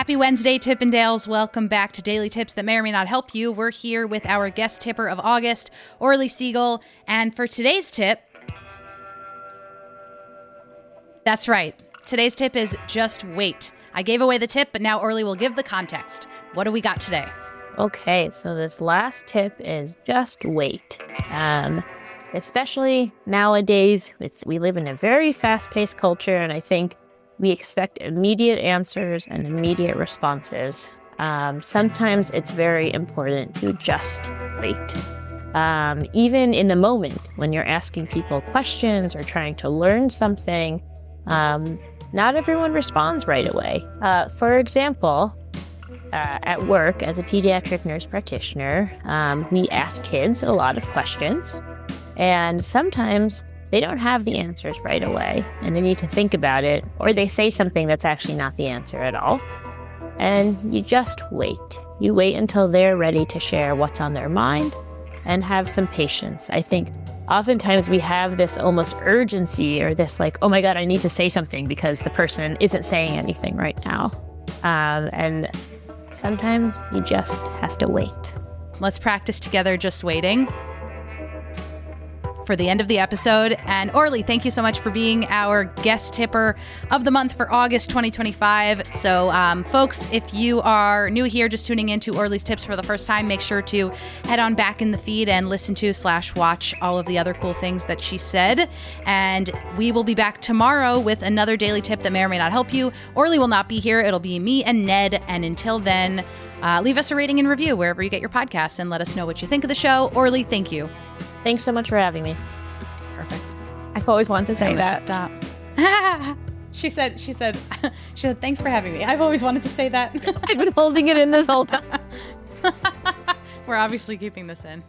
Happy Wednesday, Tippendales. Welcome back to Daily Tips that may or may not help you. We're here with our guest tipper of August, Orly Siegel. And for today's tip, that's right. Today's tip is just wait. I gave away the tip, but now Orly will give the context. What do we got today? Okay, so this last tip is just wait. Especially nowadays, we live in a very fast-paced culture, and I think we expect immediate answers and immediate responses. Sometimes it's very important to just wait. Even in the moment when you're asking people questions or trying to learn something, not everyone responds right away. For example, at work as a pediatric nurse practitioner, we ask kids a lot of questions, and sometimes they don't have the answers right away, and they need to think about it, or they say something that's actually not the answer at all. And you just wait. You wait until they're ready to share what's on their mind and have some patience. I think oftentimes we have this almost urgency or this like, oh my God, I need to say something because the person isn't saying anything right now. And sometimes you just have to wait. Let's practice together just waiting for the end of the episode. And Orly, thank you so much for being our guest tipper of the month for August 2025. So folks, if you are new here, just tuning into Orly's tips for the first time, make sure to head on back in the feed and listen to / watch all of the other cool things that she said. And we will be back tomorrow with another daily tip that may or may not help you. Orly will not be here. It'll be me and Ned. And until then, leave us a rating and review wherever you get your podcast and let us know what you think of the show. Orly, thank you. Thanks so much for having me. Perfect. I've always wanted to say that. Stop. She said, thanks for having me. I've always wanted to say that. I've been holding it in this whole time. We're obviously keeping this in.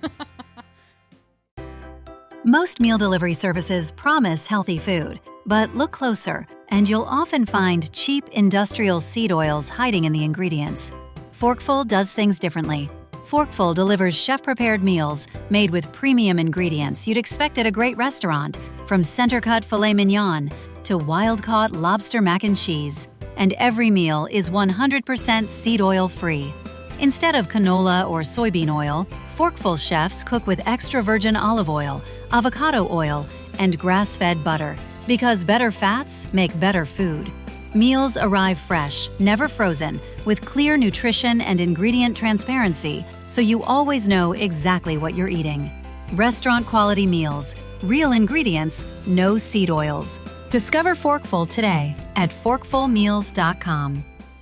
Most meal delivery services promise healthy food, but look closer, and you'll often find cheap industrial seed oils hiding in the ingredients. Forkful does things differently. Forkful delivers chef-prepared meals made with premium ingredients you'd expect at a great restaurant, from center-cut filet mignon to wild-caught lobster mac and cheese. And every meal is 100% seed oil-free. Instead of canola or soybean oil, Forkful chefs cook with extra virgin olive oil, avocado oil, and grass-fed butter, because better fats make better food. Meals arrive fresh, never frozen, with clear nutrition and ingredient transparency, so you always know exactly what you're eating. Restaurant-quality meals, real ingredients, no seed oils. Discover Forkful today at forkfulmeals.com.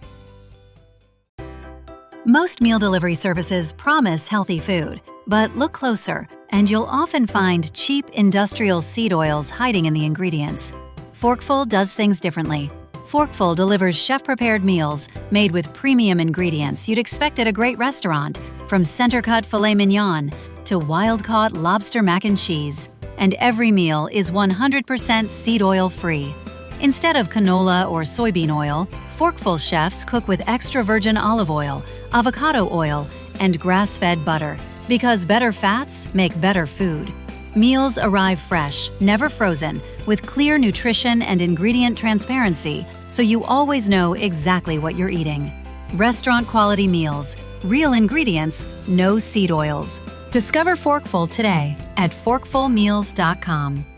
Most meal delivery services promise healthy food, but look closer, and you'll often find cheap industrial seed oils hiding in the ingredients. Forkful does things differently. Forkful delivers chef-prepared meals made with premium ingredients you'd expect at a great restaurant, from center-cut filet mignon to wild-caught lobster mac and cheese. And every meal is 100% seed oil-free. Instead of canola or soybean oil, Forkful chefs cook with extra virgin olive oil, avocado oil, and grass-fed butter, because better fats make better food. Meals arrive fresh, never frozen, with clear nutrition and ingredient transparency, so you always know exactly what you're eating. Restaurant-quality meals, real ingredients, no seed oils. Discover Forkful today at forkfulmeals.com.